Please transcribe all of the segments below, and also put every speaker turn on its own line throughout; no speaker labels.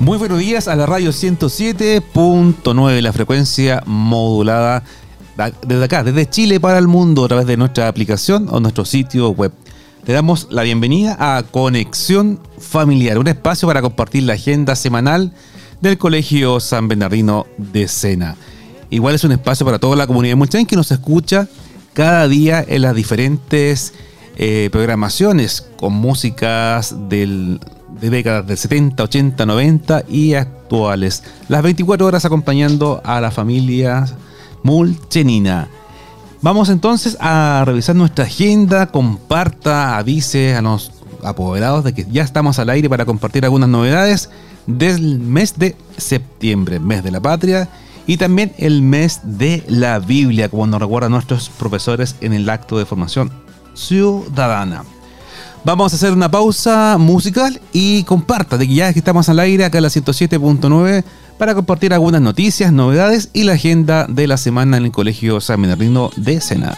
Muy buenos días a la radio 107.9, la frecuencia modulada desde acá, desde Chile para el mundo, a través de nuestra aplicación o nuestro sitio web. Le damos la bienvenida a Conexión Familiar, un espacio para compartir la agenda semanal del Colegio San Bernardino de Sena. Igual es un espacio para toda la comunidad multimedia que nos escucha cada día en las diferentes programaciones con músicas de décadas del 70, 80, 90 y actuales. Las 24 horas acompañando a la familia mulchenina. Vamos entonces a revisar nuestra agenda. Comparta, avise a los apoderados de que ya estamos al aire para compartir algunas novedades del mes de septiembre, mes de la patria, y también el mes de la Biblia, como nos recuerdan nuestros profesores en el acto de formación ciudadana. Vamos a hacer una pausa musical y comparta de que ya estamos al aire acá en la 107.9 para compartir algunas noticias, novedades y la agenda de la semana en el Colegio San Bernardino de Sena.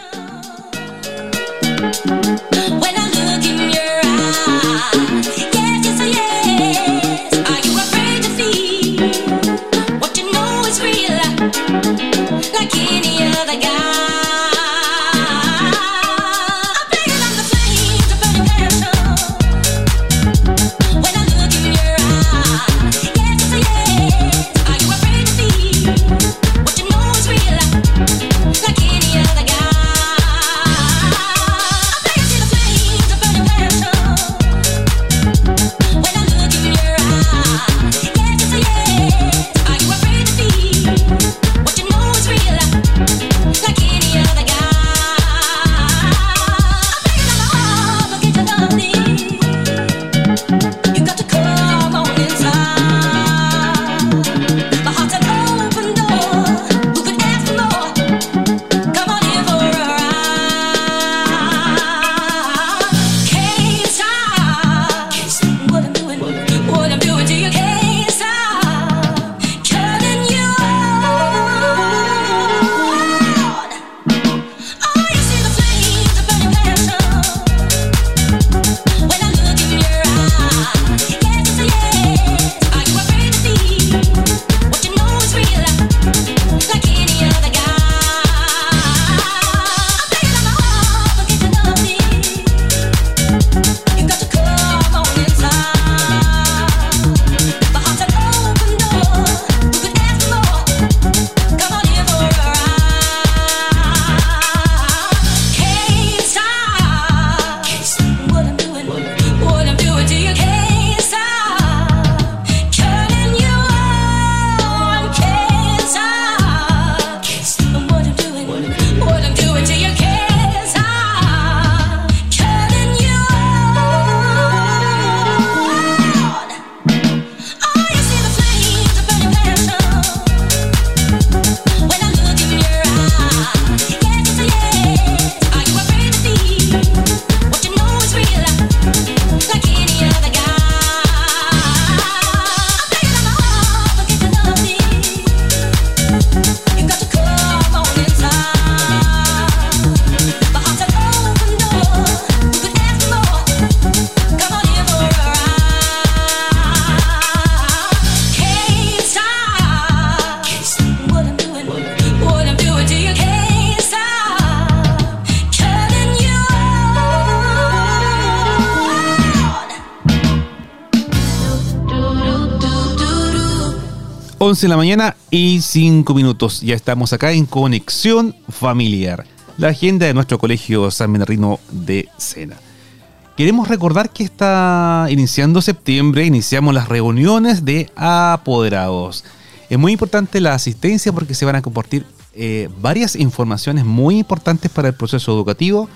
De la mañana y 5 minutos. Ya estamos acá en Conexión Familiar, la agenda de nuestro Colegio San Bernardino de Sena. Queremos recordar que está iniciando septiembre, iniciamos las reuniones de apoderados. Es muy importante la asistencia porque se van a compartir varias informaciones muy importantes para el proceso educativo.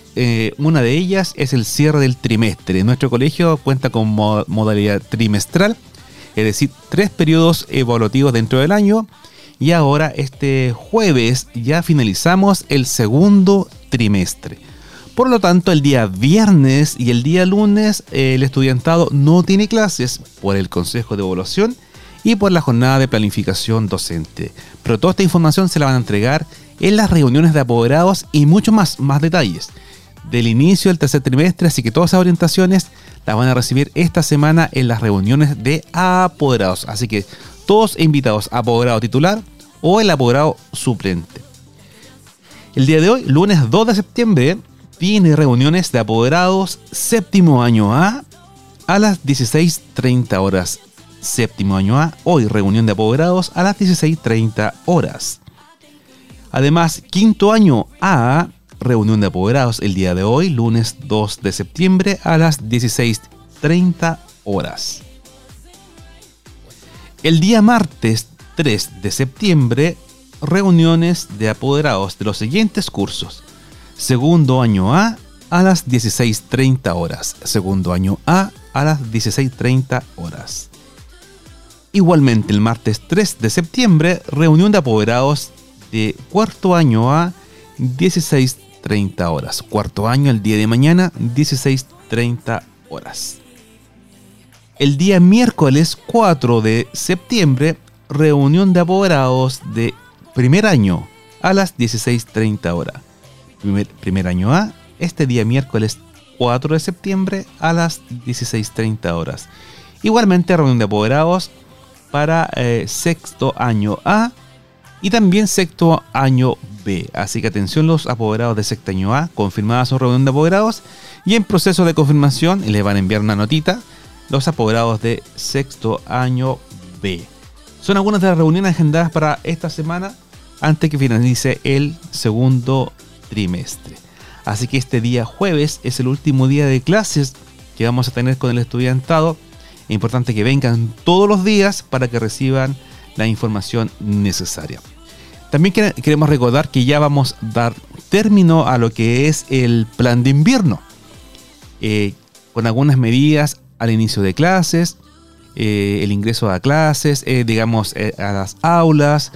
Una de ellas es el cierre del trimestre. Nuestro colegio cuenta con modalidad trimestral, es decir, 3 periodos evaluativos dentro del año, y ahora este jueves ya finalizamos el segundo trimestre. Por lo tanto, el día viernes y el día lunes el estudiantado no tiene clases por el Consejo de Evaluación y por la jornada de planificación docente. Pero toda esta información se la van a entregar en las reuniones de apoderados y mucho más detalles del inicio del tercer trimestre, así que todas esas orientaciones las van a recibir esta semana en las reuniones de apoderados. Así que todos invitados, apoderado titular o el apoderado suplente. El día de hoy, lunes 2 de septiembre, tiene reuniones de apoderados séptimo año A las 16:30 horas. Séptimo año A, hoy reunión de apoderados a las 16:30 horas. Además, quinto año A, reunión de apoderados el día de hoy, lunes 2 de septiembre a las 16:30 horas. El día martes 3 de septiembre, reuniones de apoderados de los siguientes cursos. Segundo año A las 16:30 horas. Segundo año A las 16:30 horas. Igualmente el martes 3 de septiembre, reunión de apoderados de cuarto año A, 16:30 horas. Cuarto año el día de mañana, 16:30 horas. El día miércoles 4 de septiembre, reunión de apoderados de primer año a las 16:30 horas. Primer año A, este día miércoles 4 de septiembre a las 16:30 horas. Igualmente reunión de apoderados para sexto año A y también sexto año B. Así que atención los apoderados de sexto año A, confirmada su reunión de apoderados y en proceso de confirmación les van a enviar una notita los apoderados de sexto año B. Son algunas de las reuniones agendadas para esta semana antes que finalice el segundo trimestre. Así que este día jueves es el último día de clases que vamos a tener con el estudiantado. Es importante que vengan todos los días para que reciban la información necesaria. También queremos recordar que ya vamos a dar término a lo que es el plan de invierno, con algunas medidas al inicio de clases, el ingreso a clases, a las aulas,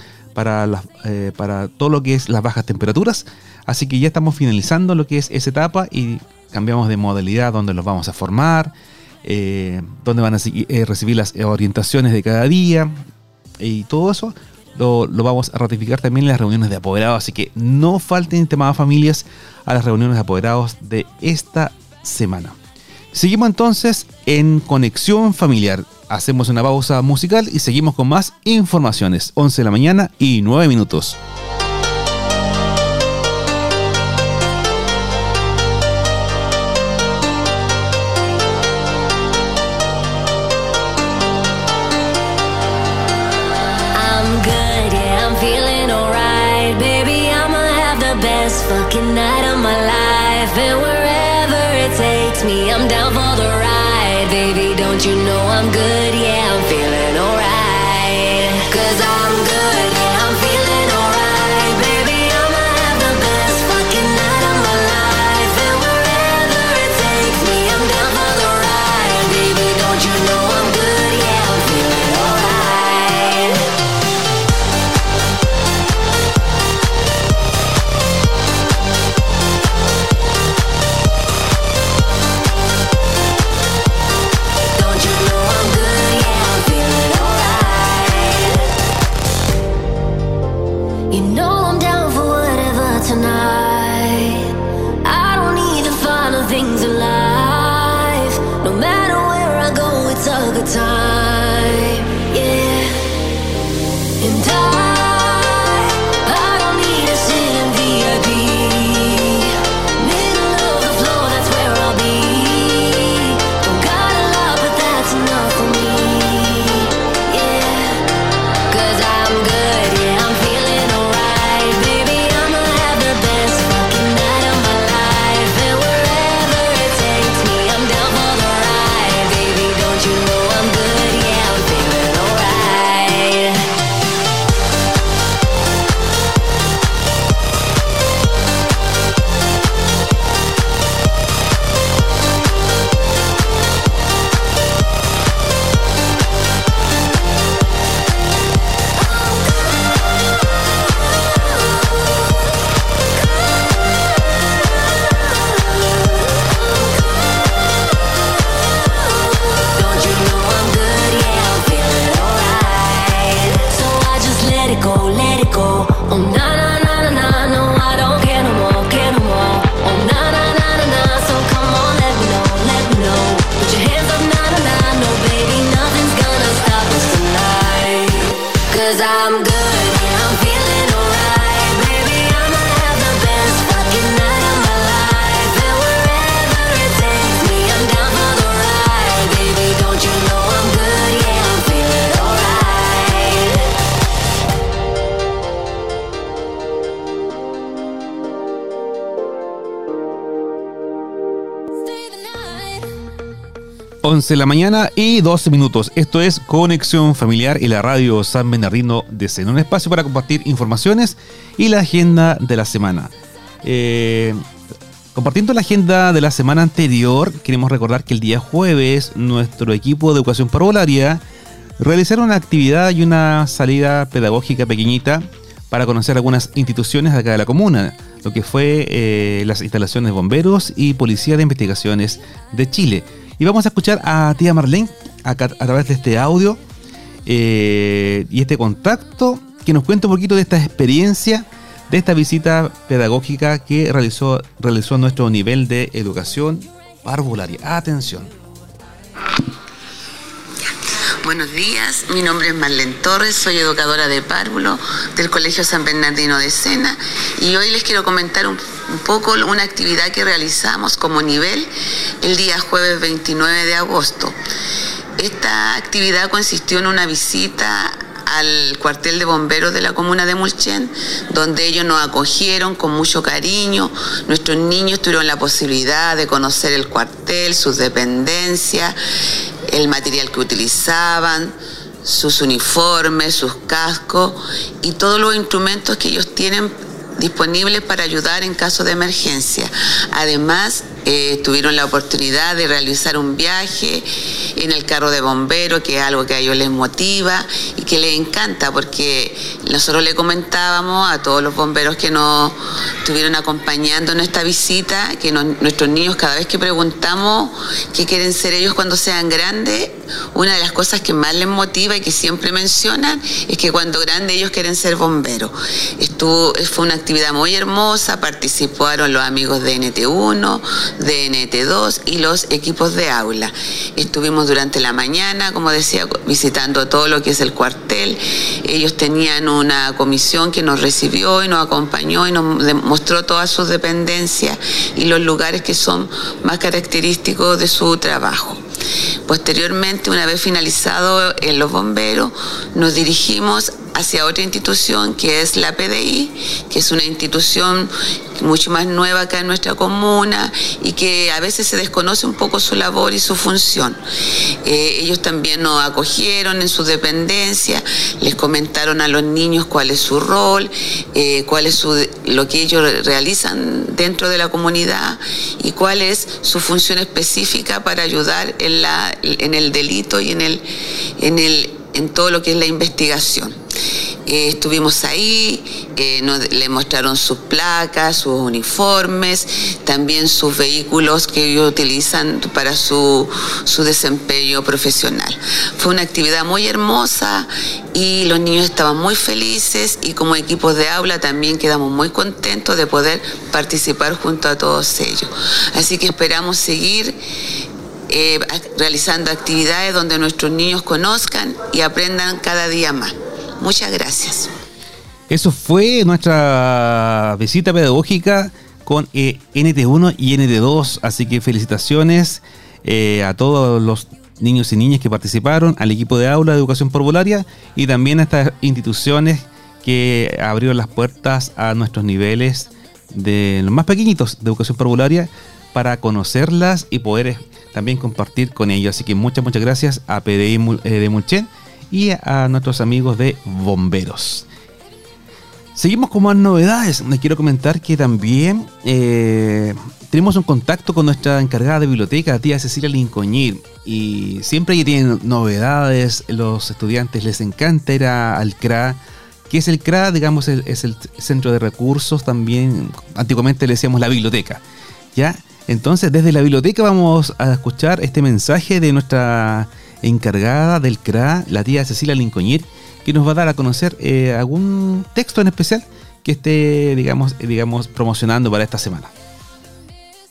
para todo lo que es las bajas temperaturas. Así que ya estamos finalizando lo que es esa etapa y cambiamos de modalidad donde los vamos a formar, donde van a recibir las orientaciones de cada día y todo eso lo vamos a ratificar también en las reuniones de apoderados. Así que no falten temas familias a las reuniones de apoderados de esta semana. Seguimos entonces en Conexión Familiar. Hacemos una pausa musical y seguimos con más informaciones. 11 de la mañana y 9 minutos.
Fucking night of my life, and wherever it takes me, I'm down for the ride. Baby, don't you know I'm good? Yeah, I'm feeling alright. 'Cause I'm good, yeah, I'm feeling alright. Baby, I'ma have the best fucking night of my life, and wherever it takes me, I'm down for the ride. Baby, don't you know I'm good? Yeah, I'm feeling alright. Time, yeah, and I don't need to sit in VIP, middle of the floor, that's where I'll be. Don't got a lot, but that's enough for me, yeah, 'cause I'm good, yeah, I'm feeling alright. Baby, I'ma have the best fucking night of my life, and wherever it takes me, I'm down for the ride. Baby, don't you know I'm good? hands up, nah, nah, nah. No, baby, nothing's gonna stop us tonight. 'Cause I'm good, yeah, I'm feeling alright. Baby, I'ma have the best fucking night of my life. And wherever it takes me, I'm down for the ride. Baby, don't you know I'm good, yeah, I'm feeling alright. Stay the night.
11 de la mañana y 12 minutos. Esto es Conexión Familiar y la radio San Bernardino de Sena. Un espacio para compartir informaciones y la agenda de la semana. Compartiendo la agenda de la semana anterior, queremos recordar que el día jueves nuestro equipo de educación parvularia realizaron una actividad y una salida pedagógica pequeñita para conocer algunas instituciones de acá de la comuna, lo que fue las instalaciones de bomberos y Policía de Investigaciones de Chile. Y vamos a escuchar a tía Marlene a través de este audio y este contacto, que nos cuenta un poquito de esta experiencia, de esta visita pedagógica que realizó nuestro nivel de educación parvularia. Atención.
Buenos días, mi nombre es Marlene Torres, soy educadora de párvulo del Colegio San Bernardino de Sena y hoy les quiero comentar un poco una actividad que realizamos como nivel el día jueves 29 de agosto. Esta actividad consistió en una visita al cuartel de bomberos de la comuna de Mulchen, donde ellos nos acogieron con mucho cariño. Nuestros niños tuvieron la posibilidad de conocer el cuartel, sus dependencias, el material que utilizaban, sus uniformes, sus cascos y todos los instrumentos que ellos tienen disponibles para ayudar en caso de emergencia. Además, tuvieron la oportunidad de realizar un viaje en el carro de bomberos, que es algo que a ellos les motiva y que les encanta, porque nosotros le comentábamos a todos los bomberos que nos estuvieron acompañando en esta visita, que nuestros niños, cada vez que preguntamos qué quieren ser ellos cuando sean grandes, una de las cosas que más les motiva y que siempre mencionan es que cuando grandes ellos quieren ser bomberos. Fue una actividad muy hermosa, participaron los amigos de NT1, de NT2 y los equipos de aula. Estuvimos durante la mañana, como decía, visitando todo lo que es el cuartel. Ellos tenían una comisión que nos recibió y nos acompañó y nos mostró todas sus dependencias y los lugares que son más característicos de su trabajo. Posteriormente, una vez finalizado en los bomberos, nos dirigimos hacia otra institución que es la PDI, que es una institución mucho más nueva acá en nuestra comuna y que a veces se desconoce un poco su labor y su función. Ellos también nos acogieron en sus dependencias, les comentaron a los niños cuál es su rol, cuál es lo que ellos realizan dentro de la comunidad y cuál es su función específica para ayudar en el delito y en todo lo que es la investigación. Estuvimos ahí, le mostraron sus placas, sus uniformes, también sus vehículos que ellos utilizan para su desempeño profesional. Fue una actividad muy hermosa y los niños estaban muy felices y como equipos de aula también quedamos muy contentos de poder participar junto a todos ellos. Así que esperamos seguir realizando actividades donde nuestros niños conozcan y aprendan cada día más. Muchas gracias.
Eso fue nuestra visita pedagógica con NT1 y NT2, así que felicitaciones a todos los niños y niñas que participaron, al equipo de aula de educación parvularia y también a estas instituciones que abrieron las puertas a nuestros niveles de los más pequeñitos de educación parvularia para conocerlas y poder también compartir con ellos. Así que muchas gracias a PDI de Mulchen y a nuestros amigos de bomberos. Seguimos con más novedades. Les quiero comentar que también tenemos un contacto con nuestra encargada de biblioteca, tía Cecilia Lincoñir, y siempre que tienen novedades, los estudiantes les encanta ir al CRA. ¿Qué es el CRA? Digamos, es el centro de recursos, también antiguamente le decíamos la biblioteca, ¿ya? Entonces, desde la biblioteca vamos a escuchar este mensaje de nuestra encargada del CRA, la tía Cecilia Lincoñir, que nos va a dar a conocer algún texto en especial que esté, digamos, promocionando para esta semana.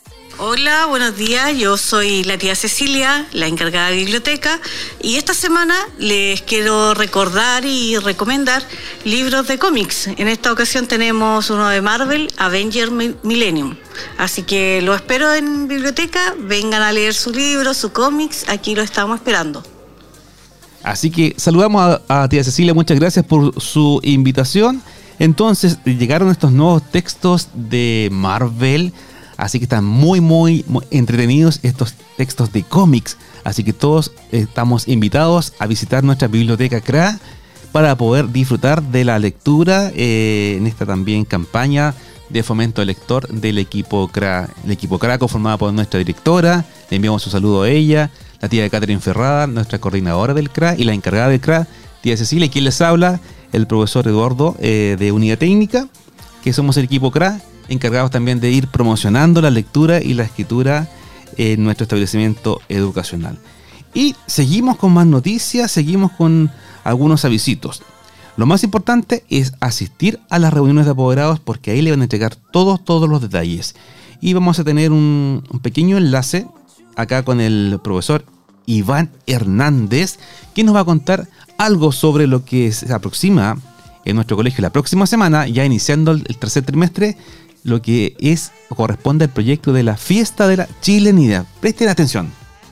Hola, buenos días. Yo soy la tía Cecilia, la encargada de biblioteca, y esta semana les quiero recordar y recomendar libros de cómics. En esta ocasión tenemos uno de Marvel, Avengers Millennium. Así que lo espero en biblioteca, vengan a leer su libro, su cómics, aquí lo estamos esperando.
Así que saludamos a tía Cecilia, muchas gracias por su invitación. Entonces, llegaron estos nuevos textos de Marvel. Así que están muy entretenidos estos textos de cómics. Así que todos estamos invitados a visitar nuestra biblioteca CRA para poder disfrutar de la lectura en esta también campaña de fomento lector del equipo CRA. El equipo CRA conformado por nuestra directora, le enviamos un saludo a ella, la tía Catherine Ferrada, nuestra coordinadora del CRA y la encargada del CRA, tía Cecilia, y quien les habla, el profesor Eduardo de Unidad Técnica, que somos el equipo CRA, encargados también de ir promocionando la lectura y la escritura en nuestro establecimiento educacional. Y seguimos con más noticias, seguimos con algunos avisitos. Lo más importante es asistir a las reuniones de apoderados, porque ahí le van a entregar todos los detalles. Y vamos a tener un pequeño enlace acá con el profesor Iván Hernández, que nos va a contar algo sobre lo que se aproxima en nuestro colegio la próxima semana, ya iniciando el tercer trimestre, lo que es o corresponde al proyecto de la Fiesta de la Chilenidad. Presten atención.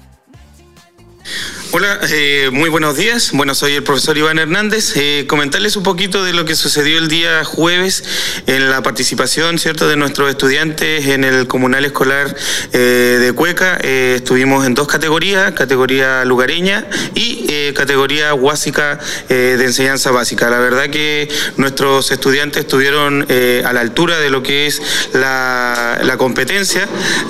Hola, muy buenos días. Bueno, soy el profesor Iván Hernández. Comentarles un poquito de lo que sucedió el día jueves en la participación, ¿cierto?, de nuestros estudiantes en el comunal escolar de Cueca. Estuvimos en dos categorías, categoría lugareña y categoría huásica de enseñanza básica. La verdad que nuestros estudiantes estuvieron a la altura de lo que es la competencia,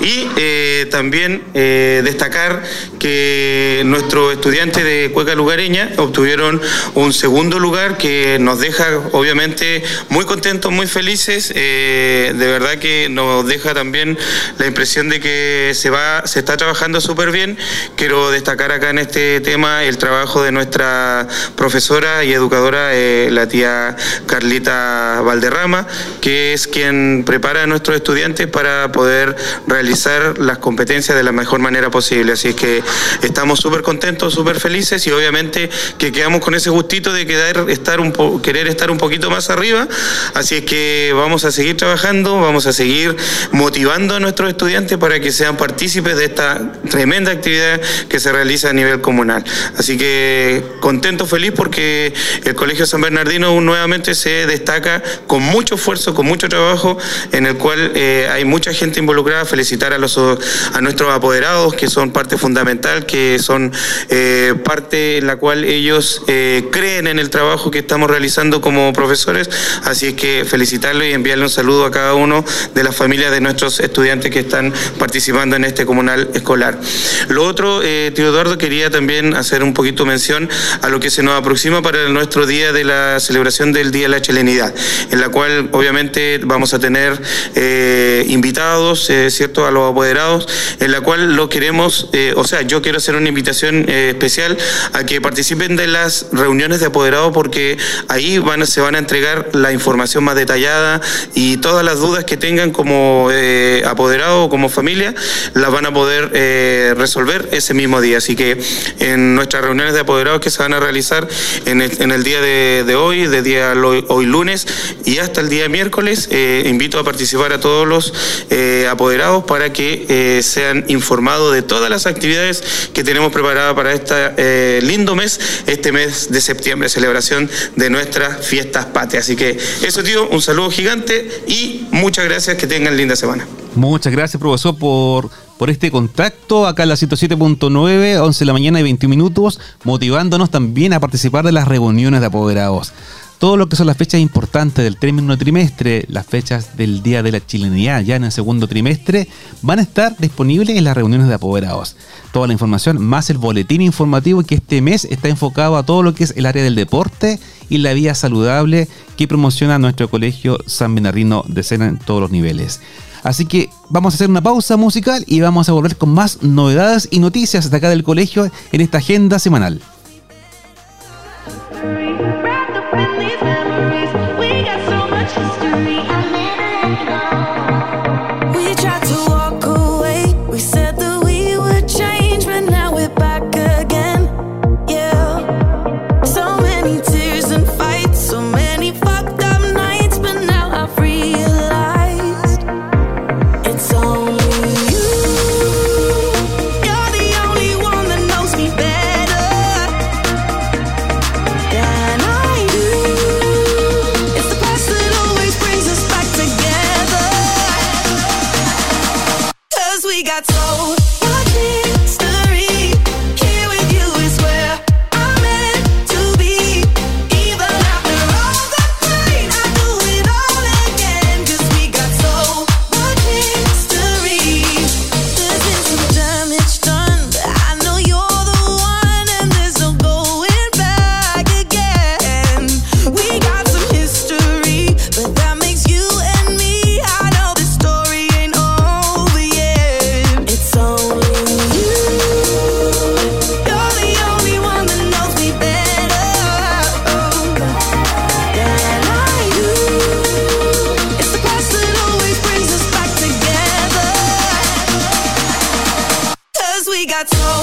y también destacar que nuestros estudiantes de Cueca lugareña obtuvieron un segundo lugar, que nos deja obviamente muy contentos, muy felices. De verdad que nos deja también la impresión de que se está trabajando súper bien. Quiero destacar acá en este tema el trabajo de nuestra profesora y educadora, la tía Carlita Valderrama, que es quien prepara a nuestros estudiantes para poder realizar las competencias de la mejor manera posible. Así es que estamos súper contentos, súper felices, y obviamente que quedamos con ese gustito de querer estar un poquito más arriba. Así es que vamos a seguir trabajando, vamos a seguir motivando a nuestros estudiantes para que sean partícipes de esta tremenda actividad que se realiza a nivel comunal. Así que contento, feliz, porque el Colegio San Bernardino nuevamente se destaca con mucho esfuerzo, con mucho trabajo, en el cual hay mucha gente involucrada. Felicitar a nuestros apoderados, que son parte fundamental, que son parte en la cual ellos creen en el trabajo que estamos realizando como profesores. Así es que felicitarlos y enviarle un saludo a cada uno de las familias de nuestros estudiantes que están participando en este comunal escolar. Lo otro, tío Eduardo, quería también hacer un poquito mención a lo que se nos aproxima para nuestro día de la celebración del Día de la Chilenidad, en la cual obviamente vamos a tener invitados, ¿cierto?, a los apoderados, en la cual lo queremos, yo quiero hacer una invitación especial a que participen de las reuniones de apoderados, porque ahí se van a entregar la información más detallada, y todas las dudas que tengan como apoderado o como familia las van a poder resolver ese mismo día. Así que en nuestras reuniones de apoderados que se van a realizar en el día de hoy, hoy lunes y hasta el día miércoles, invito a participar a todos los apoderados para que sean informados de todas las actividades que tenemos preparadas para este lindo mes, este mes de septiembre, celebración de nuestras fiestas patrias. Así que eso, tío, un saludo gigante y muchas gracias, que tengan linda semana.
Muchas gracias, profesor, por este contacto acá en la 107.9, 11 de la mañana y 21 minutos, motivándonos también a participar de las reuniones de apoderados. Todo lo que son las fechas importantes del término trimestre, las fechas del Día de la Chilenidad ya en el segundo trimestre, van a estar disponibles en las reuniones de apoderados. Toda la información, más el boletín informativo, que este mes está enfocado a todo lo que es el área del deporte y la vida saludable que promociona nuestro colegio San Bernardino de Sena en todos los niveles. Así que vamos a hacer una pausa musical y vamos a volver con más novedades y noticias de acá del colegio en esta agenda semanal.
We tried to walk away,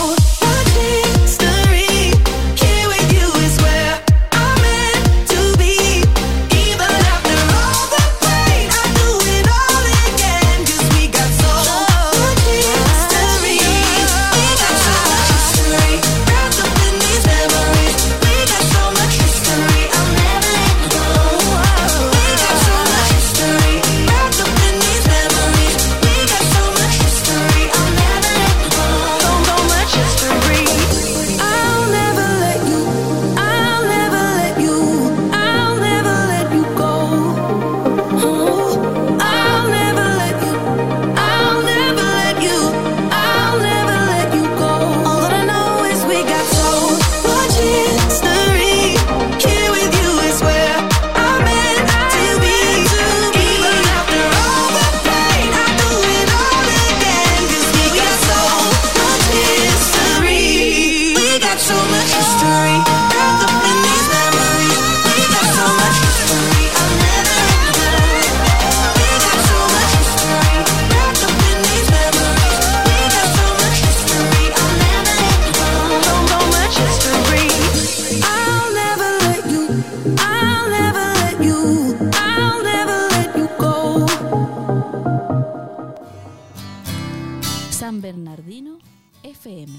San Bernardino FM.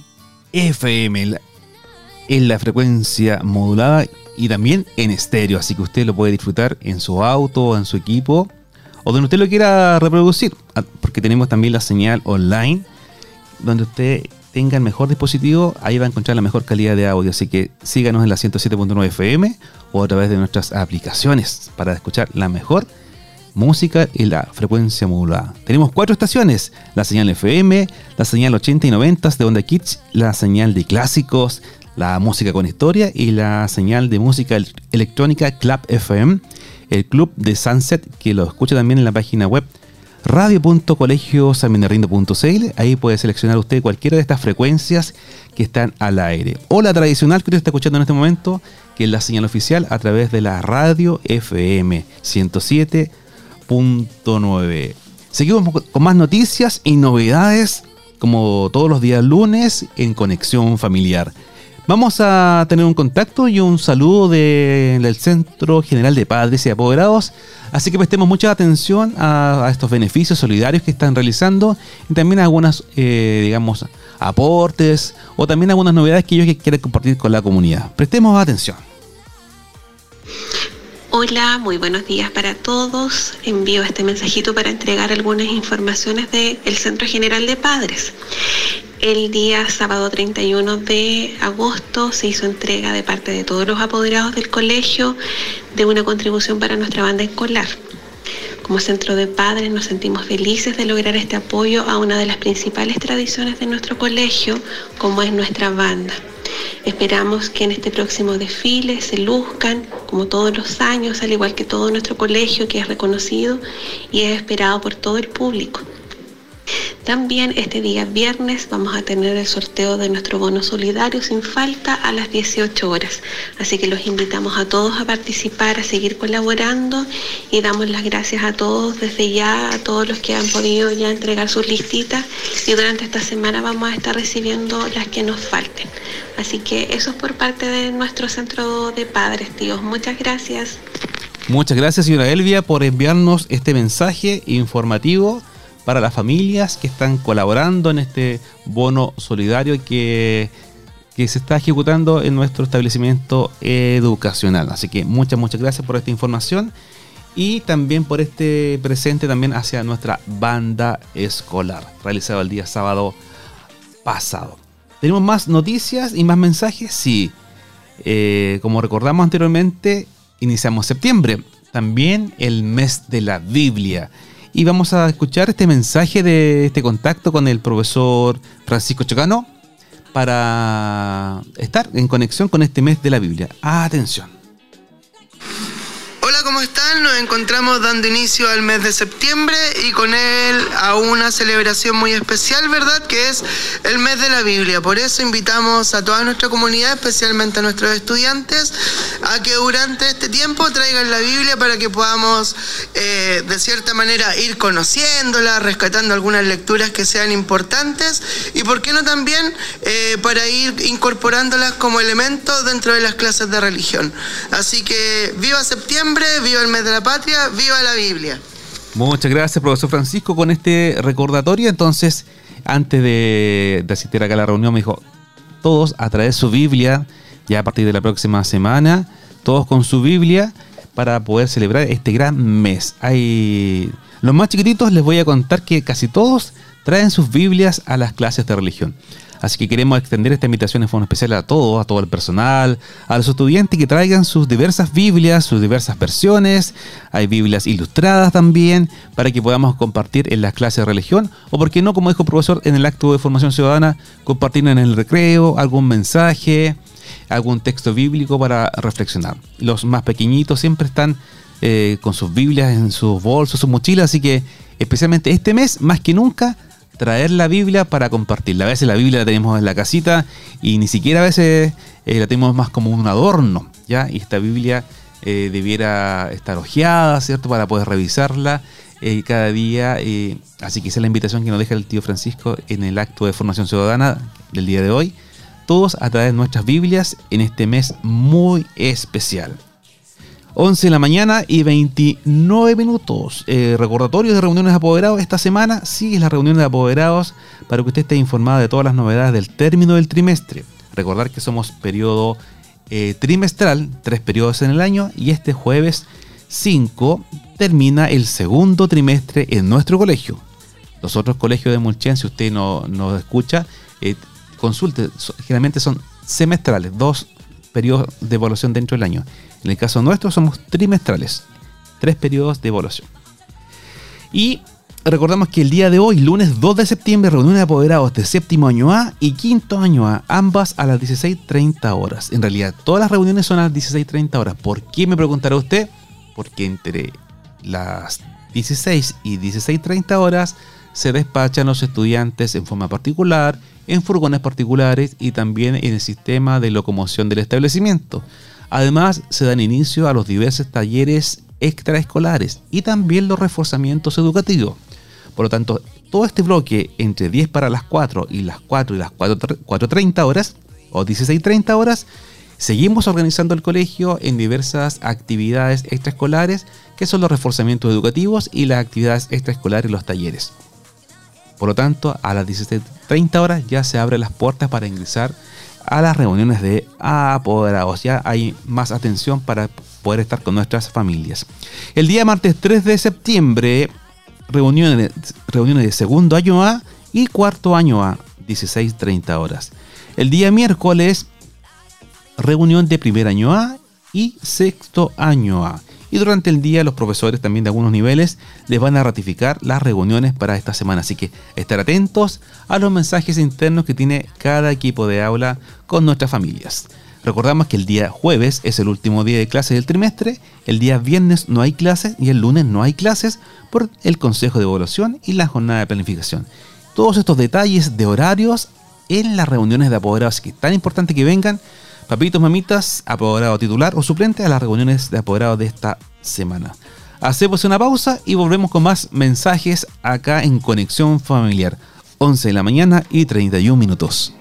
FM en la frecuencia modulada y también en estéreo, así que usted lo puede disfrutar en su auto, en su equipo o donde usted lo quiera reproducir, porque tenemos también la señal online donde usted tenga el mejor dispositivo, ahí va a encontrar la mejor calidad de audio, así que síganos en la 107.9 FM o a través de nuestras aplicaciones para escuchar la mejor música y la frecuencia modulada. Tenemos 4 estaciones: la señal FM, la señal 80 y 90 de Onda Kids, la señal de clásicos, la música con historia y la señal de música electrónica Club FM, el club de Sunset, que lo escucha también en la página web radio.colegiosanbernardino.cl. Ahí puede seleccionar usted cualquiera de estas frecuencias que están al aire, o la tradicional que usted está escuchando en este momento, que es la señal oficial a través de la radio FM 107.9. Seguimos con más noticias y novedades, como todos los días lunes, en Conexión Familiar. Vamos a tener un contacto y un saludo del Centro General de Padres y Apoderados, así que prestemos mucha atención a estos beneficios solidarios que están realizando y también algunas, aportes o también algunas novedades que ellos quieren compartir con la comunidad. Prestemos atención.
Hola, muy buenos días para todos. Envío este mensajito para entregar algunas informaciones del Centro General de Padres. El día sábado 31 de agosto se hizo entrega de parte de todos los apoderados del colegio de una contribución para nuestra banda escolar. Como Centro de Padres nos sentimos felices de lograr este apoyo a una de las principales tradiciones de nuestro colegio, como es nuestra banda. Esperamos que en este próximo desfile se luzcan como todos los años, al igual que todo nuestro colegio, que es reconocido y es esperado por todo el público. También este día viernes vamos a tener el sorteo de nuestro bono solidario sin falta a las 18 horas. Así que los invitamos a todos a participar, a seguir colaborando, y damos las gracias a todos desde ya, a todos los que han podido ya entregar sus listitas, y durante esta semana vamos a estar recibiendo las que nos falten. Así que eso es por parte de nuestro Centro de Padres, tíos. Muchas gracias.
Muchas gracias, señora Elvia, por enviarnos este mensaje informativo para las familias que están colaborando en este bono solidario que se está ejecutando en nuestro establecimiento educacional. Así que muchas gracias por esta información y también por este presente también hacia nuestra banda escolar, realizado el día sábado pasado. ¿Tenemos más noticias y más mensajes? Sí. Como recordamos anteriormente, iniciamos septiembre, también el mes de la Biblia. Y vamos a escuchar este mensaje de este contacto con el profesor Francisco Chocano para estar en conexión con este mes de la Biblia. Atención.
Hola Hola, ¿cómo están? Nos encontramos dando inicio al mes de septiembre y con él a una celebración muy especial, ¿verdad? Que es el mes de la Biblia. Por eso invitamos a toda nuestra comunidad, especialmente a nuestros estudiantes, a que durante este tiempo traigan la Biblia para que podamos, de cierta manera, ir conociéndola, rescatando algunas lecturas que sean importantes y, ¿por qué no también para ir incorporándolas como elementos dentro de las clases de religión? Así que viva septiembre, viva el mes de la patria, viva la Biblia.
Muchas gracias, profesor Francisco, con este recordatorio. Entonces, antes de asistir acá a la reunión, me dijo, todos a traer su Biblia, ya a partir de la próxima semana, todos con su Biblia, para poder celebrar este gran mes. Los más chiquititos les voy a contar que casi todos traen sus Biblias a las clases de religión. Así que queremos extender esta invitación en forma especial a todo el personal, a los estudiantes que traigan sus diversas Biblias, sus diversas versiones. Hay Biblias ilustradas también, para que podamos compartir en las clases de religión, o por qué no, como dijo el profesor, en el acto de formación ciudadana, compartir en el recreo algún mensaje, algún texto bíblico para reflexionar. Los más pequeñitos siempre están con sus Biblias en sus bolsos, sus mochilas, así que especialmente este mes, más que nunca, traer la Biblia para compartirla. A veces la Biblia la tenemos en la casita y ni siquiera a veces la tenemos más como un adorno, ¿ya? Y esta Biblia debiera estar hojeada, ¿cierto? Para poder revisarla cada día. Así que esa es la invitación que nos deja el tío Francisco en el acto de formación ciudadana del día de hoy. Todos a traer nuestras Biblias en este mes muy especial. 11 de la mañana y 29 minutos. Recordatorio de reuniones de apoderados esta semana. Sigue la reunión de apoderados para que usted esté informado de todas las novedades del término del trimestre. Recordar que somos periodo trimestral, 3 periodos en el año, y este jueves 5 termina el segundo trimestre en nuestro colegio. Los otros colegios de Mulchen, si usted no escucha, consulte, generalmente son semestrales, 2 periodos de evaluación dentro del año. En el caso nuestro somos trimestrales, 3 periodos de evaluación. Y recordamos que el día de hoy, lunes 2 de septiembre, reunión de apoderados de séptimo año A y quinto año A, ambas a las 16:30 horas. En realidad, todas las reuniones son a las 16:30 horas. ¿Por qué, me preguntará usted? Porque entre las 16 y 16:30 horas se despachan los estudiantes en forma particular, en furgones particulares y también en el sistema de locomoción del establecimiento. Además, se dan inicio a los diversos talleres extraescolares y también los reforzamientos educativos. Por lo tanto, todo este bloque entre 10 para las 4 y las 4 y las 4:30 horas o 16:30 horas, seguimos organizando el colegio en diversas actividades extraescolares, que son los reforzamientos educativos y las actividades extraescolares y los talleres. Por lo tanto, a las 16:30 horas ya se abren las puertas para ingresar a las reuniones de apoderados. Ya hay más atención para poder estar con nuestras familias. El día martes 3 de septiembre, reuniones de segundo año A y cuarto año A, 16:30 horas. El día miércoles, reunión de primer año A y sexto año A. Y durante el día los profesores también de algunos niveles les van a ratificar las reuniones para esta semana. Así que estar atentos a los mensajes internos que tiene cada equipo de aula con nuestras familias. Recordamos que el día jueves es el último día de clases del trimestre, el día viernes no hay clases y el lunes no hay clases por el Consejo de Evaluación y la jornada de planificación. Todos estos detalles de horarios en las reuniones de apoderados, así que es tan importante que vengan papitos, mamitas, apoderado titular o suplente a las reuniones de apoderados de esta semana. Hacemos una pausa y volvemos con más mensajes acá en Conexión Familiar. 11 de la mañana y 31 minutos.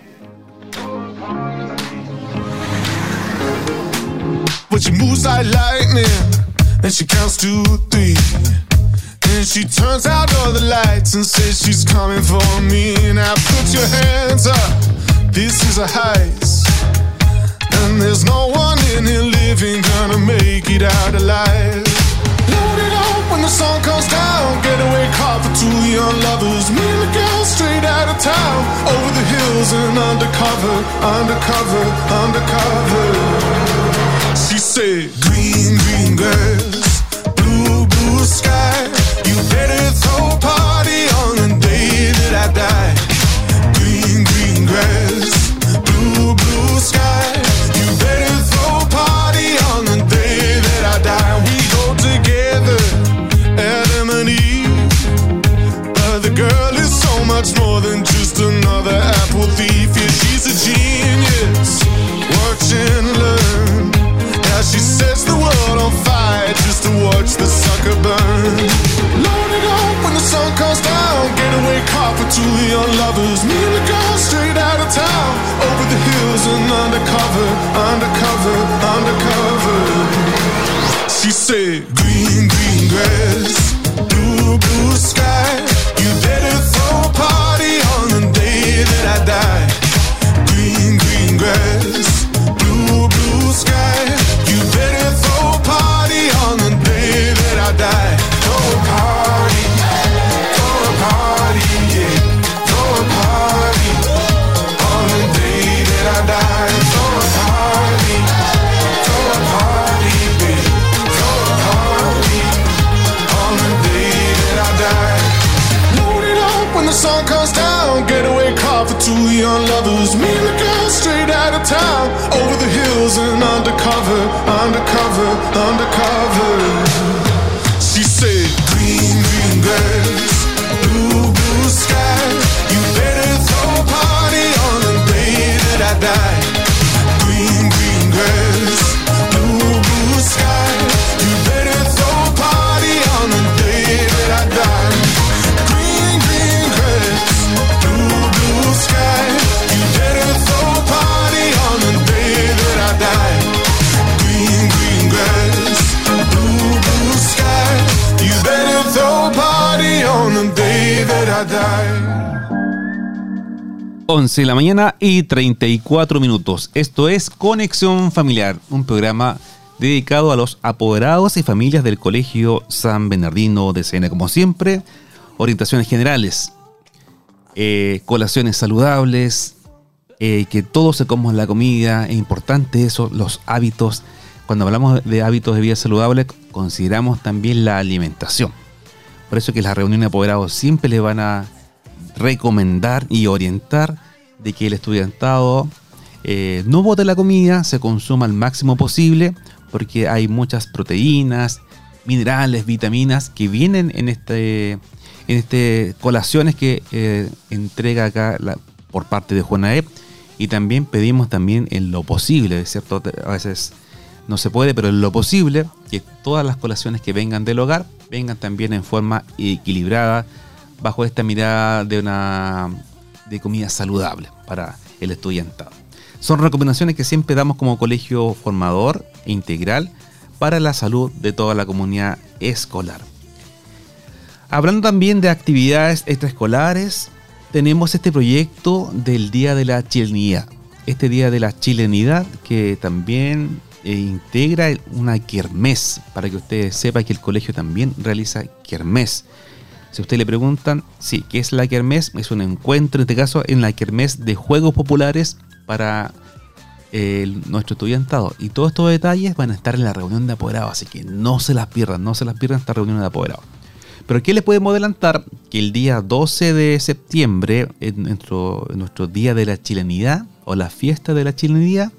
But she moves like lightning, and she counts to 3. And she turns out all the lights and says she's coming for me. Now put your hands up, this is a heist. And there's no one in here living gonna make it out alive. Load it up when the sun comes down. Getaway car for 2 young lovers. Me and the girl straight out of town. Over the hills and undercover, undercover, undercover. She said, green, green grass, blue, blue sky. You better throw a party on the day that I die. Green, green grass, blue, blue sky. You better throw a party on the day that I die. We go undercover, undercover, undercover. She said, green, green grass, blue, blue sky. You better throw a party on the day that I die. Green, green grass, blue, blue sky. You better throw a party on the day that I die. Throw a party, yeah. Throw a party on the day that I die. Throw a party, baby. Throw a party on the day that I die. Load it up when the sun comes down. Getaway car for two young lovers. Me and the girl straight out of town. Over the hills and undercover, undercover, undercover. She said, green, green grass, blue, blue sky. You better throw a party on the day that I die. Green, green grass, blue, blue sky. You better throw a party on the day that I die. Green, green grass, blue, blue sky. You better throw a party on the day that I die. Green, green grass, blue, blue sky. You better throw a party on the day that I die.
11 de la mañana y 34 minutos. Esto es Conexión Familiar, un programa dedicado a los apoderados y familias del Colegio San Bernardino de Sena. Como siempre, orientaciones generales, colaciones saludables, que todos se coman la comida. Es importante eso, los hábitos. Cuando hablamos de hábitos de vida saludable, consideramos también la alimentación. Por eso que las reuniones de apoderados siempre le van a recomendar y orientar de que el estudiantado no bote la comida, se consuma al máximo posible, porque hay muchas proteínas, minerales, vitaminas que vienen en este colaciones que entrega acá por parte de Junaep, y también pedimos también en lo posible, ¿cierto? A veces no se puede, pero en lo posible que todas las colaciones que vengan del hogar vengan también en forma equilibrada, bajo esta mirada de comida saludable para el estudiantado. Son recomendaciones que siempre damos como colegio formador e integral para la salud de toda la comunidad escolar. Hablando también de actividades extraescolares, tenemos este proyecto del Día de la Chilenidad. Este Día de la Chilenidad que también integra una kermés, para que ustedes sepan que el colegio también realiza kermés. Si ustedes le preguntan, sí, ¿qué es la kermés? Es un encuentro, en este caso, en la kermés de juegos populares para nuestro estudiantado. Y todos estos detalles van a estar en la reunión de apoderados, así que no se las pierdan esta reunión de apoderados. Pero ¿qué les podemos adelantar? Que el día 12 de septiembre, en nuestro Día de la Chilenidad, o la fiesta de la Chilenidad,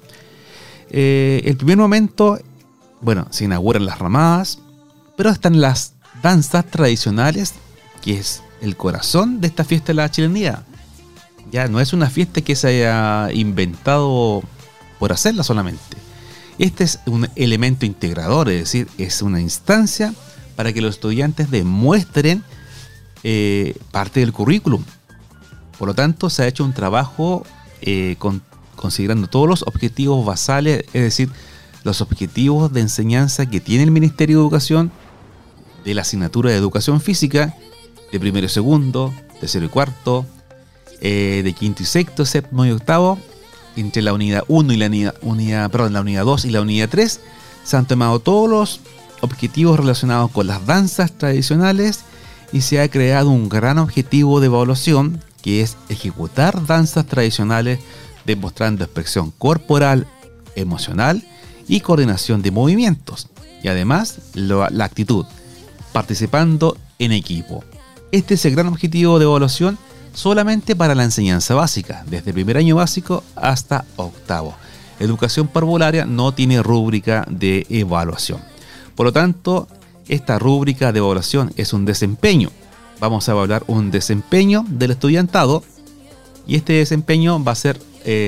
el primer momento, bueno, se inauguran las ramadas, pero están las danzas tradicionales, que es el corazón de esta fiesta de la Chilenidad. Ya no es una fiesta que se haya inventado por hacerla solamente. Este es un elemento integrador, es decir, es una instancia para que los estudiantes demuestren parte del currículum. Por lo tanto, se ha hecho un trabajo considerando todos los objetivos basales, es decir, los objetivos de enseñanza que tiene el Ministerio de Educación, de la asignatura de Educación Física, de primero y segundo, tercero y cuarto, de quinto y sexto, séptimo y octavo, entre la unidad 1 y la unidad 2 y la unidad 3, se han tomado todos los objetivos relacionados con las danzas tradicionales y se ha creado un gran objetivo de evaluación, que es ejecutar danzas tradicionales demostrando expresión corporal, emocional y coordinación de movimientos, y además la actitud, participando en equipo. Este es el gran objetivo de evaluación solamente para la enseñanza básica, desde primer año básico hasta octavo. Educación parvularia no tiene rúbrica de evaluación. Por lo tanto, esta rúbrica de evaluación es un desempeño. Vamos a evaluar un desempeño del estudiantado, y este desempeño va a ser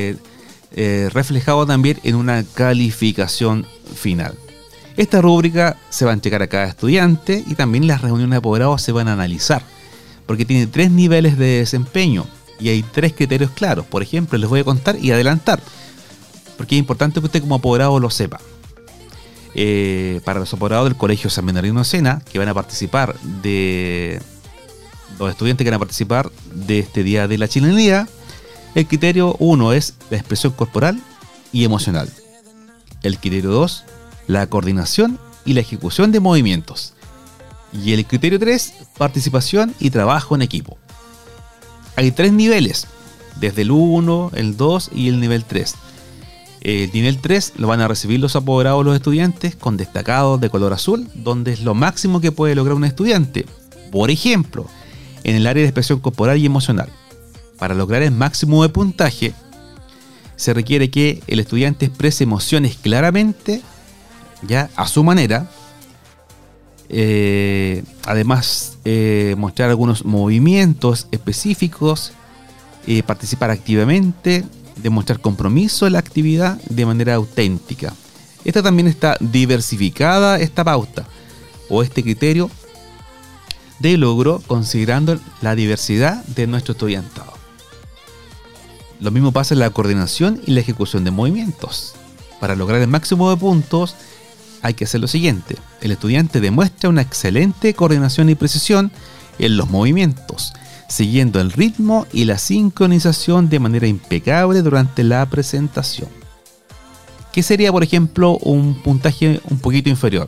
reflejado también en una calificación final. Esta rúbrica se va a entregar a cada estudiante, y también las reuniones de apoderados se van a analizar, porque tiene 3 niveles de desempeño y hay 3 criterios claros. Por ejemplo, les voy a contar y adelantar. porque es importante que usted como apoderado lo sepa. Para los apoderados del Colegio San Bernardino de Sena, que van a participar los estudiantes que van a participar de este Día de la Chilenidad, el criterio 1 es la expresión corporal y emocional. El criterio 2, la coordinación y la ejecución de movimientos. Y el criterio 3, participación y trabajo en equipo. Hay 3 niveles, desde el 1, el 2 y el nivel 3. El nivel 3 lo van a recibir los apoderados, los estudiantes, con destacados de color azul, donde es lo máximo que puede lograr un estudiante. Por ejemplo, en el área de expresión corporal y emocional. Para lograr el máximo de puntaje, se requiere que el estudiante exprese emociones claramente, ya a su manera. Además, mostrar algunos movimientos específicos, participar activamente, demostrar compromiso en la actividad de manera auténtica. Esta también está diversificada, esta pauta o este criterio de logro, considerando la diversidad de nuestro estudiantado. Lo mismo pasa en la coordinación y la ejecución de movimientos. Para lograr el máximo de puntos hay que hacer lo siguiente: el estudiante demuestra una excelente coordinación y precisión en los movimientos, siguiendo el ritmo y la sincronización de manera impecable durante la presentación. ¿Qué sería, por ejemplo, un puntaje un poquito inferior?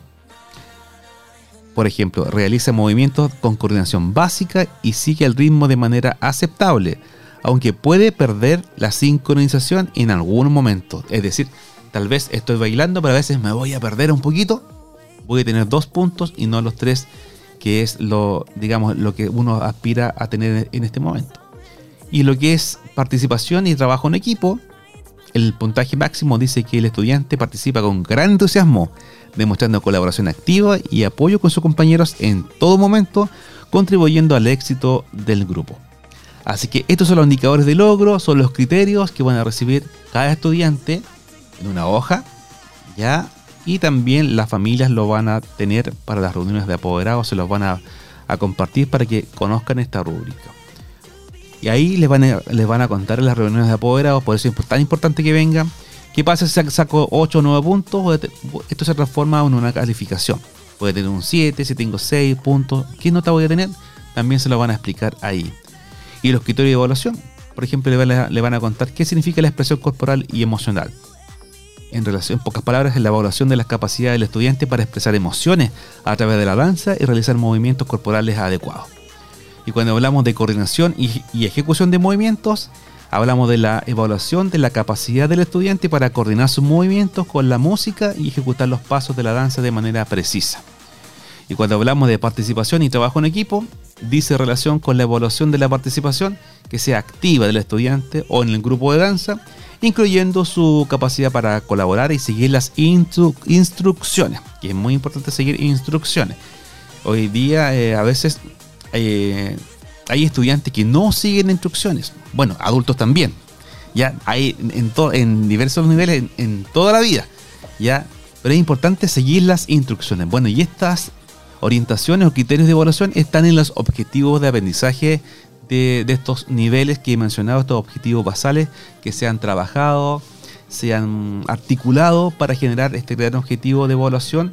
Por ejemplo, realiza movimientos con coordinación básica y sigue el ritmo de manera aceptable, aunque puede perder la sincronización en algún momento. Es decir, tal vez estoy bailando, pero a veces me voy a perder un poquito. Voy a tener 2 puntos y no los 3, que es lo que uno aspira a tener en este momento. Y lo que es participación y trabajo en equipo, el puntaje máximo dice que el estudiante participa con gran entusiasmo, demostrando colaboración activa y apoyo con sus compañeros en todo momento, contribuyendo al éxito del grupo. Así que estos son los indicadores de logro, son los criterios que van a recibir cada estudiante en una hoja, ¿ya? Y también las familias lo van a tener para las reuniones de apoderados, se los van a compartir para que conozcan esta rúbrica. Y ahí les van a contar en las reuniones de apoderados, por eso es tan importante que vengan. ¿Qué pasa si saco 8 o 9 puntos? Esto se transforma en una calificación. Puede tener un 7, si tengo 6 puntos, ¿qué nota voy a tener? También se lo van a explicar ahí. Y los criterios de evaluación, por ejemplo, le van a contar qué significa la expresión corporal y emocional. En pocas palabras, es la evaluación de las capacidades del estudiante para expresar emociones a través de la danza y realizar movimientos corporales adecuados. Y cuando hablamos de coordinación y ejecución de movimientos, hablamos de la evaluación de la capacidad del estudiante para coordinar sus movimientos con la música y ejecutar los pasos de la danza de manera precisa. Y cuando hablamos de participación y trabajo en equipo, dice relación con la evaluación de la participación que sea activa del estudiante o en el grupo de danza, incluyendo su capacidad para colaborar y seguir las instrucciones, que es muy importante seguir instrucciones. Hoy día a veces hay estudiantes que no siguen instrucciones, bueno, adultos también, ya hay en diversos niveles en toda la vida, ya, pero es importante seguir las instrucciones. Bueno, y estas orientaciones o criterios de evaluación están en los objetivos de aprendizaje de estos niveles que he mencionado, estos objetivos basales que se han trabajado, se han articulado para generar este gran objetivo de evaluación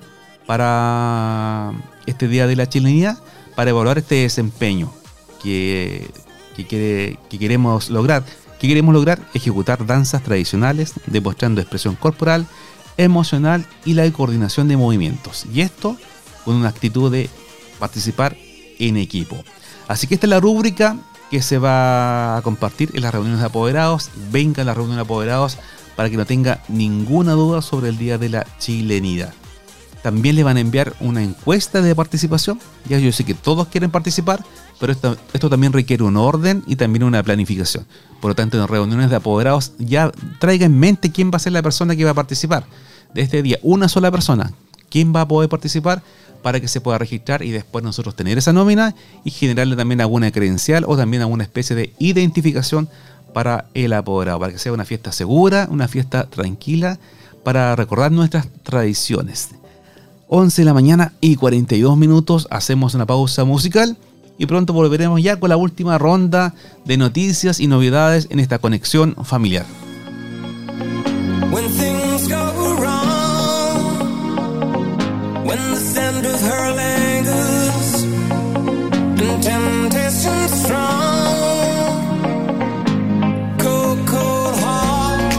para este Día de la Chilenidad, para evaluar este desempeño que queremos lograr. ¿Qué queremos lograr? Ejecutar danzas tradicionales, demostrando expresión corporal, emocional y la coordinación de movimientos. Y esto con una actitud de participar en equipo. Así que esta es la rúbrica que se va a compartir en las reuniones de apoderados. Venga a la reunión de apoderados para que no tenga ninguna duda sobre el Día de la Chilenidad. También le van a enviar una encuesta de participación. Ya yo sé que todos quieren participar, pero esto también requiere un orden y también una planificación. Por lo tanto, en las reuniones de apoderados ya traiga en mente quién va a ser la persona que va a participar. De este día, una sola persona. ¿Quién va a poder participar? Para que se pueda registrar y después nosotros tener esa nómina y generarle también alguna credencial o también alguna especie de identificación para el apoderado, para que sea una fiesta segura, una fiesta tranquila, para recordar nuestras tradiciones. 11 de la mañana y 42 minutos, hacemos una pausa musical y pronto volveremos ya con la última ronda de noticias y novedades en esta conexión familiar.
when things go wrong, when the scent of her lingers and temptation strong, cold, cold heart,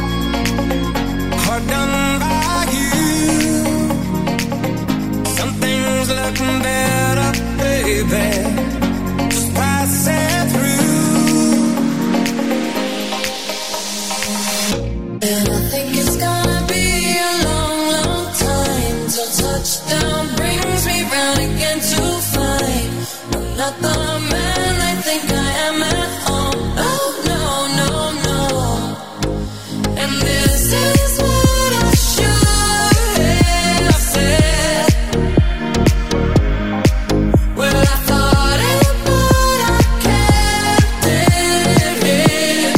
hard done by you. Some things looking better, baby, just passing through. And I think it's gonna be a long, long time till touchdown brings me round again to find I'm not the man I think I am at home. Oh no, no, no. And this is what I should have said. Well, I thought it, but I kept it here.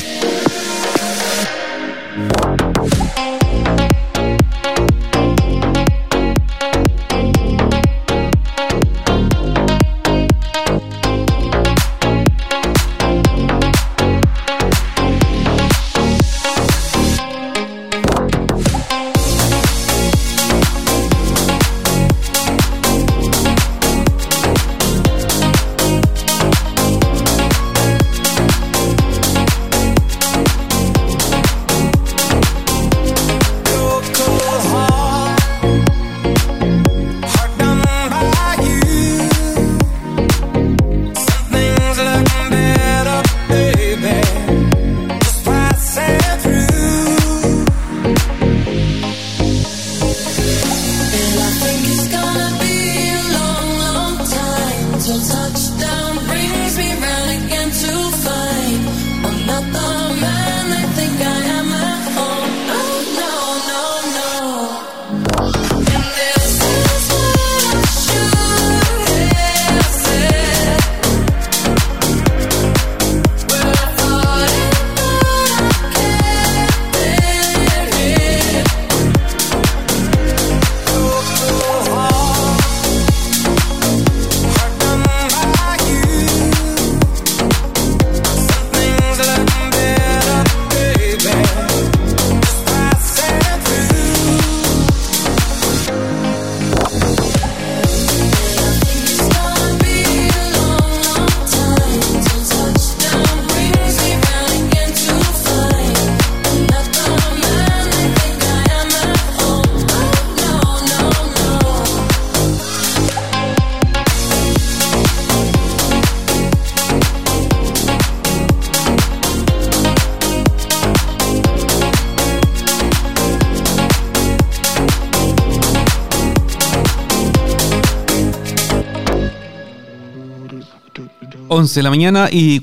Cold, cold heart, hard done by you. Some things looking better, baby, just passing through. And I think it's gonna be a long, long time till touchdown brings me round again to find I'm not the man I think I am at home. Oh no, no, no. And this is what I should have said. Well, I thought it, but I kept it here. Cold, cold heart, hard done by you. Some things looking better, baby, just passing through. It's gonna be a long, long time till touchdown brings me round again to find I'm not the man I think I am at home. Oh no, no, no.
Once de la mañana y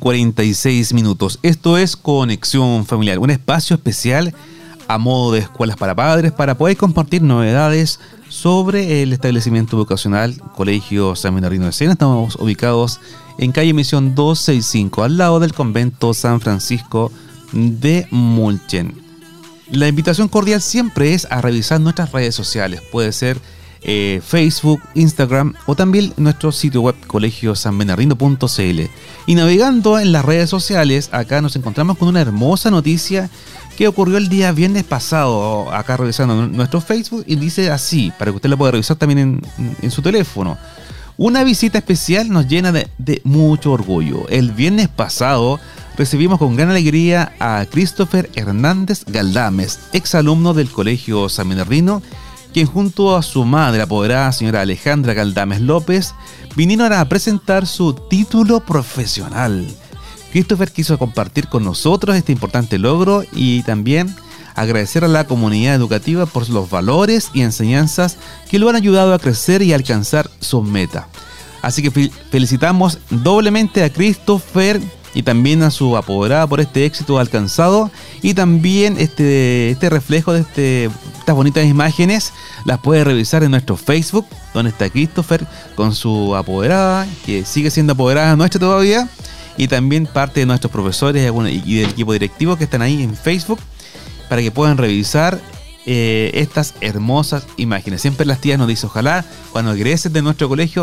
46 minutos. Esto es Conexión Familiar, un espacio especial a modo de escuelas para padres para poder compartir novedades sobre el establecimiento educacional Colegio San Bernardino de Sena. Estamos ubicados en calle Misión 265, al lado del convento San Francisco de Mulchen. La invitación cordial siempre es a revisar nuestras redes sociales. Puede ser Facebook, Instagram o también nuestro sitio web colegiosanbernardino.cl. Y navegando en las redes sociales, acá nos encontramos con una hermosa noticia que ocurrió el día viernes pasado. Acá revisando nuestro Facebook y dice así, para que usted lo pueda revisar también en su teléfono. Una visita especial nos llena de mucho orgullo. El viernes pasado recibimos con gran alegría a Christopher Hernández Galdames, exalumno del Colegio San Bernardino, quien junto a su madre, apoderada señora Alejandra Galdames López, vinieron a presentar su título profesional. Christopher quiso compartir con nosotros este importante logro y también agradecer a la comunidad educativa por los valores y enseñanzas que lo han ayudado a crecer y alcanzar sus metas. Así que felicitamos doblemente a Christopher y también a su apoderada por este éxito alcanzado, y también este reflejo de estas bonitas imágenes las puede revisar en nuestro Facebook, donde está Christopher con su apoderada, que sigue siendo apoderada nuestra todavía, y también parte de nuestros profesores y del equipo directivo que están ahí en Facebook, para que puedan revisar estas hermosas imágenes. Siempre las tías nos dicen, ojalá cuando egreses de nuestro colegio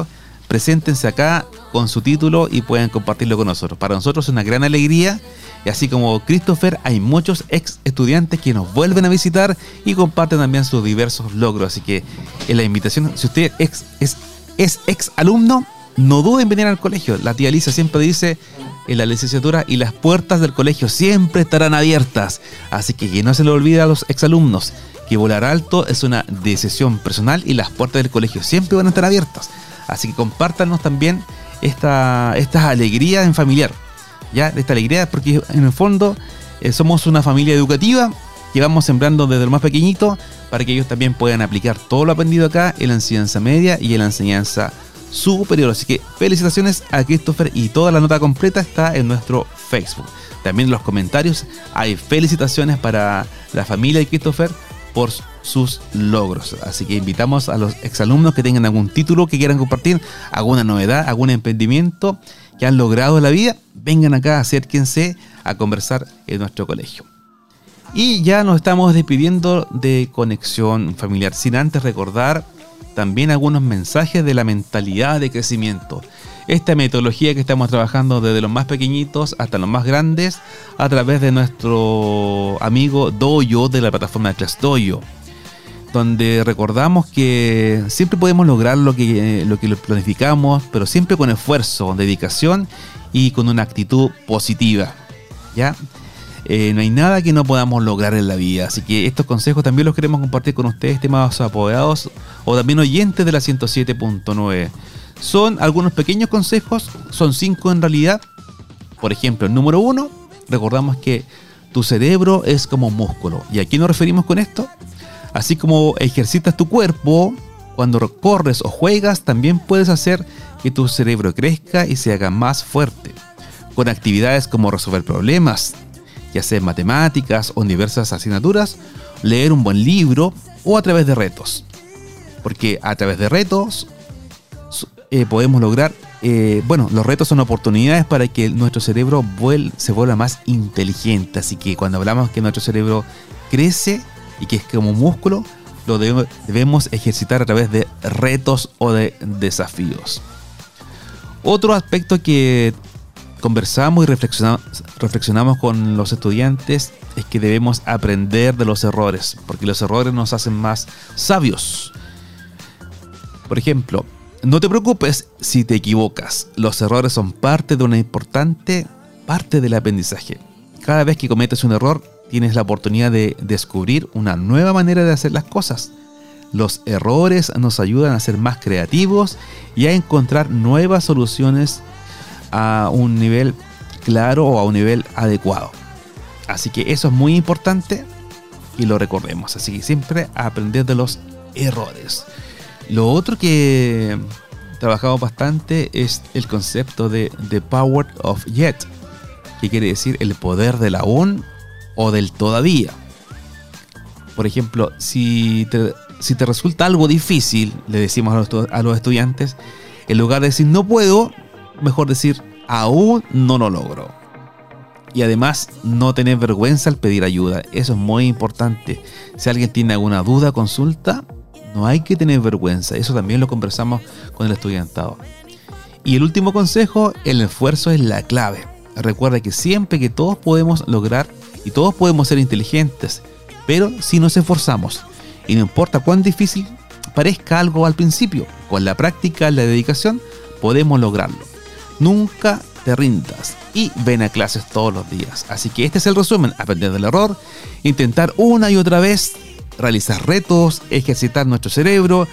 preséntense acá con su título y pueden compartirlo con nosotros. Para nosotros es una gran alegría. Y así como Christopher, hay muchos ex estudiantes que nos vuelven a visitar y comparten también sus diversos logros. Así que en la invitación, si usted es ex alumno, no duden en venir al colegio. La tía Lisa siempre dice en la licenciatura, y las puertas del colegio siempre estarán abiertas. Así que no se le olvide a los ex alumnos que volar alto es una decisión personal y las puertas del colegio siempre van a estar abiertas. Así que compártanos también esta alegría en familiar. Ya, esta alegría, porque en el fondo somos una familia educativa que vamos sembrando desde lo más pequeñito para que ellos también puedan aplicar todo lo aprendido acá en la enseñanza media y en la enseñanza superior. Así que felicitaciones a Christopher, y toda la nota completa está en nuestro Facebook. También en los comentarios hay felicitaciones para la familia de Christopher por sus logros. Así que invitamos a los exalumnos que tengan algún título que quieran compartir, alguna novedad, algún emprendimiento que han logrado en la vida, vengan acá, acérquense a conversar en nuestro colegio. Y ya nos estamos despidiendo de Conexión Familiar, sin antes recordar también algunos mensajes de la mentalidad de crecimiento. Esta metodología que estamos trabajando desde los más pequeñitos hasta los más grandes a través de nuestro amigo Dojo de la plataforma de Class Dojo, donde recordamos que siempre podemos lograr lo que planificamos, pero siempre con esfuerzo, dedicación y con una actitud positiva. ¿Ya? No hay nada que no podamos lograr en la vida. Así que estos consejos también los queremos compartir con ustedes, estimados apoderados o también oyentes de la 107.9. Son algunos pequeños consejos, son 5 en realidad. Por ejemplo, el número 1, recordamos que tu cerebro es como un músculo. ¿Y a qué nos referimos con esto? Así como ejercitas tu cuerpo, cuando corres o juegas, también puedes hacer que tu cerebro crezca y se haga más fuerte, con actividades como resolver problemas, ya sea en matemáticas o en diversas asignaturas, leer un buen libro o a través de retos. Porque a través de retos podemos lograr, los retos son oportunidades para que nuestro cerebro se vuelva más inteligente. Así que cuando hablamos que nuestro cerebro crece y que es como un músculo, lo debemos ejercitar a través de retos o de desafíos. Otro aspecto que conversamos y reflexionamos con los estudiantes es que debemos aprender de los errores, porque los errores nos hacen más sabios. Por ejemplo, no te preocupes si te equivocas. Los errores son parte de una importante parte del aprendizaje. Cada vez que cometes un error, tienes la oportunidad de descubrir una nueva manera de hacer las cosas. Los errores nos ayudan a ser más creativos y a encontrar nuevas soluciones a un nivel claro o a un nivel adecuado. Así que eso es muy importante y lo recordemos. Así que siempre aprender de los errores. Lo otro que trabajamos bastante es el concepto de The Power of Yet, que quiere decir el poder del aún o del todavía. Por ejemplo, si te resulta algo difícil, le decimos a los estudiantes, en lugar de decir no puedo, mejor decir aún no lo logro. Y además no tener vergüenza al pedir ayuda. Eso es muy importante. Si alguien tiene alguna duda, consulta, no hay que tener vergüenza. Eso también lo conversamos con el estudiantado. Y el último consejo, el esfuerzo es la clave. Recuerda que siempre que todos podemos lograr y todos podemos ser inteligentes, pero si nos esforzamos, y no importa cuán difícil parezca algo al principio, con la práctica y la dedicación podemos lograrlo. Nunca te rindas y ven a clases todos los días. Así que este es el resumen: aprender del error, intentar una y otra vez, realizar retos, ejercitar nuestro cerebro,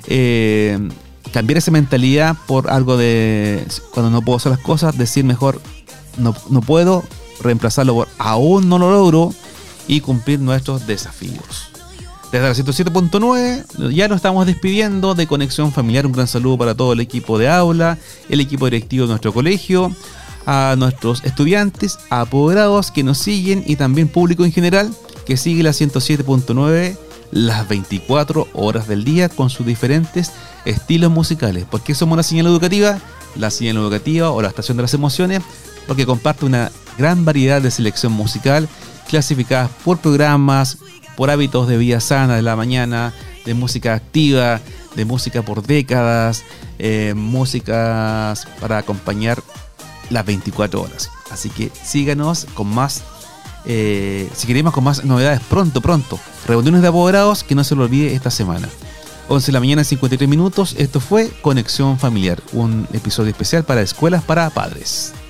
cambiar esa mentalidad por algo de cuando no puedo hacer las cosas, decir mejor no puedo, reemplazarlo por aún no lo logro y cumplir nuestros desafíos. Desde la 107.9 ya nos estamos despidiendo de Conexión Familiar. Un gran saludo para todo el equipo de aula, el equipo directivo de nuestro colegio, a nuestros estudiantes, apoderados que nos siguen y también público en general que sigue la 107.9 las 24 horas del día con sus diferentes estilos musicales. ¿Por qué somos una señal educativa? La señal educativa o la estación de las emociones, porque comparte una gran variedad de selección musical clasificadas por programas, por hábitos de vida sana de la mañana, de música activa, de música por décadas, músicas para acompañar las 24 horas. Así que síganos con más, si queremos, con más novedades pronto. Reuniones de apoderados, que no se lo olvide esta semana. 11 de la mañana, 53 minutos. Esto fue Conexión Familiar, un episodio especial para escuelas para padres.